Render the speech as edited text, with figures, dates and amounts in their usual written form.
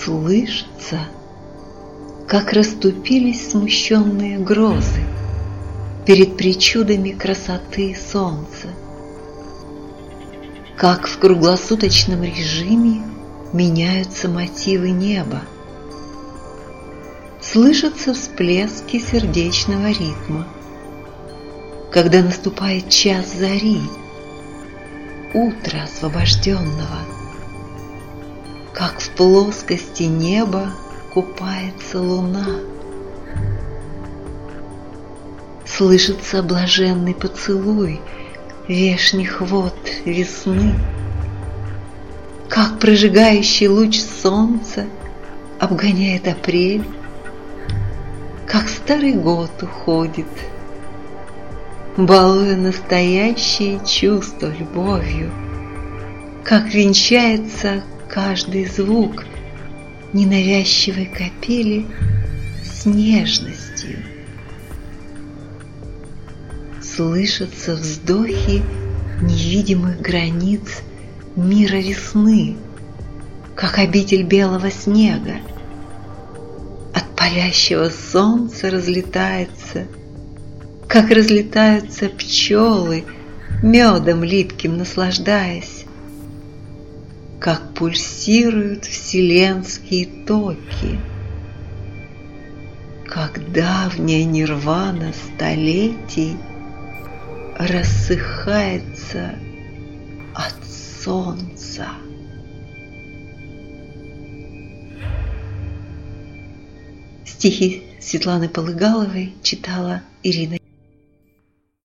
Слышится, как расступились смущенные грозы перед причудами красоты солнца, как в круглосуточном режиме меняются мотивы неба. Слышатся всплески сердечного ритма, когда наступает час зари, утро освобожденного, как в плоскости неба купается луна. Слышится блаженный поцелуй вешних вод весны, как прожигающий луч солнца обгоняет апрель, как старый год уходит, балуя настоящее чувство любовью, как венчается каждый звук ненавязчивой капели с нежностью. Слышатся вздохи невидимых границ мира весны, как обитель белого снега. От палящего солнца разлетается, как разлетаются пчелы, медом липким наслаждаясь, как пульсируют вселенские токи, как давняя нирвана столетий рассыхается от солнца. Стихи Светланы Полыгаловой читала Ирина